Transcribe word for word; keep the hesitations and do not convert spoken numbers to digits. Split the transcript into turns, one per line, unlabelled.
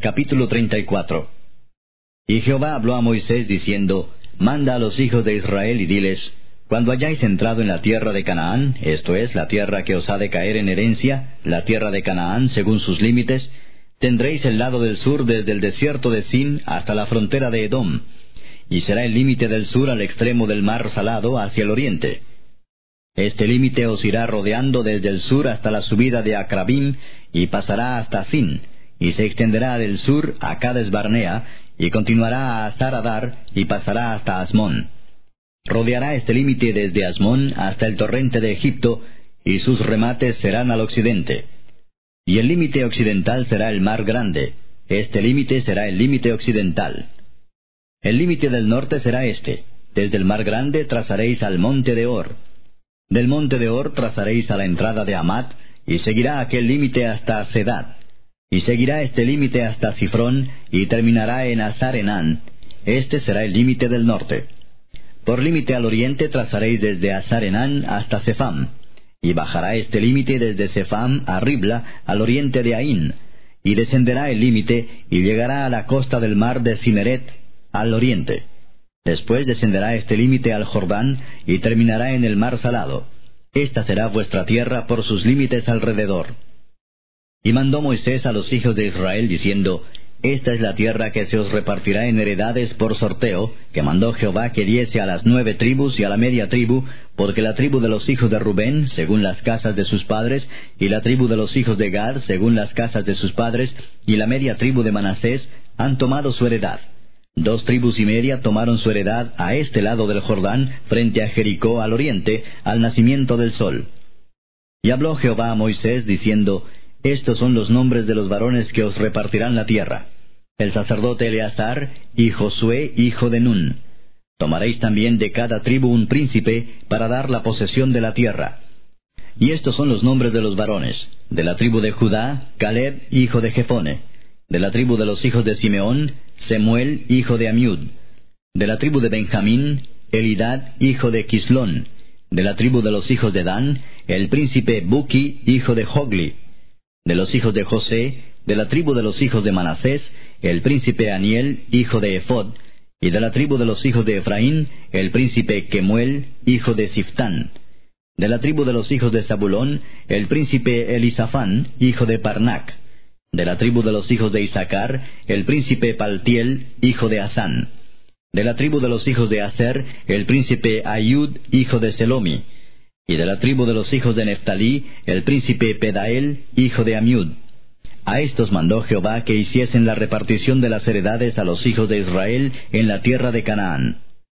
Capítulo treinta y cuatro. Y Jehová habló a Moisés diciendo, Manda a los hijos de Israel y diles, Cuando hayáis entrado en la tierra de Canaán, esto es, la tierra que os ha de caer en herencia, la tierra de Canaán según sus límites, tendréis el lado del sur desde el desierto de Sin hasta la frontera de Edom, y será el límite del sur al extremo del mar salado hacia el oriente. Este límite os irá rodeando desde el sur hasta la subida de Acrabim, y pasará hasta Sin, y se extenderá del sur a Cades Barnea, y continuará a Zaradar, y pasará hasta Asmón. Rodeará este límite desde Asmón hasta el torrente de Egipto, y sus remates serán al occidente. Y el límite occidental será el mar grande. Este límite será el límite occidental. El límite del norte será este. Desde el mar grande trazaréis al monte de Or. Del monte de Or trazaréis a la entrada de Hamat, y seguirá aquel límite hasta Sedad. Y seguirá este límite hasta Sifrón, y terminará en Hazar-Enán. Este será el límite del norte. Por límite al oriente trazaréis desde Hazar-Enán hasta Sepham. Y bajará este límite desde Sepham a Ribla, al oriente de Ain. Y descenderá el límite, y llegará a la costa del mar de Simeret, al oriente. Después descenderá este límite al Jordán, y terminará en el mar salado. Esta será vuestra tierra por sus límites alrededor. Y mandó Moisés a los hijos de Israel, diciendo, Esta es la tierra que se os repartirá en heredades por sorteo, que mandó Jehová que diese a las nueve tribus y a la media tribu, porque la tribu de los hijos de Rubén, según las casas de sus padres, y la tribu de los hijos de Gad, según las casas de sus padres, y la media tribu de Manasés, han tomado su heredad. Dos tribus y media tomaron su heredad a este lado del Jordán, frente a Jericó al oriente, al nacimiento del sol. Y habló Jehová a Moisés, diciendo, Estos son los nombres de los varones que os repartirán la tierra: el sacerdote Eleazar y Josué hijo de Nun. Tomaréis también de cada tribu un príncipe, para dar la posesión de la tierra. Y estos son los nombres de los varones: de la tribu de Judá, Caleb hijo de Jefone; de la tribu de los hijos de Simeón, Semuel hijo de Amiud; de la tribu de Benjamín, Elidad hijo de Quislón; de la tribu de los hijos de Dan, el príncipe Buki hijo de Jogli; de los hijos de José, de la tribu de los hijos de Manasés, el príncipe Aniel hijo de Ephod; y de la tribu de los hijos de Efraín, el príncipe Kemuel hijo de Siftán; de la tribu de los hijos de Zabulón, el príncipe Elisafán hijo de Parnac; de la tribu de los hijos de Isaacar, el príncipe Paltiel hijo de Asán; de la tribu de los hijos de Aser, el príncipe Ayud hijo de Selomi; y de la tribu de los hijos de Neftalí, el príncipe Pedael hijo de Amiud. A estos mandó Jehová que hiciesen la repartición de las heredades a los hijos de Israel en la tierra de Canaán.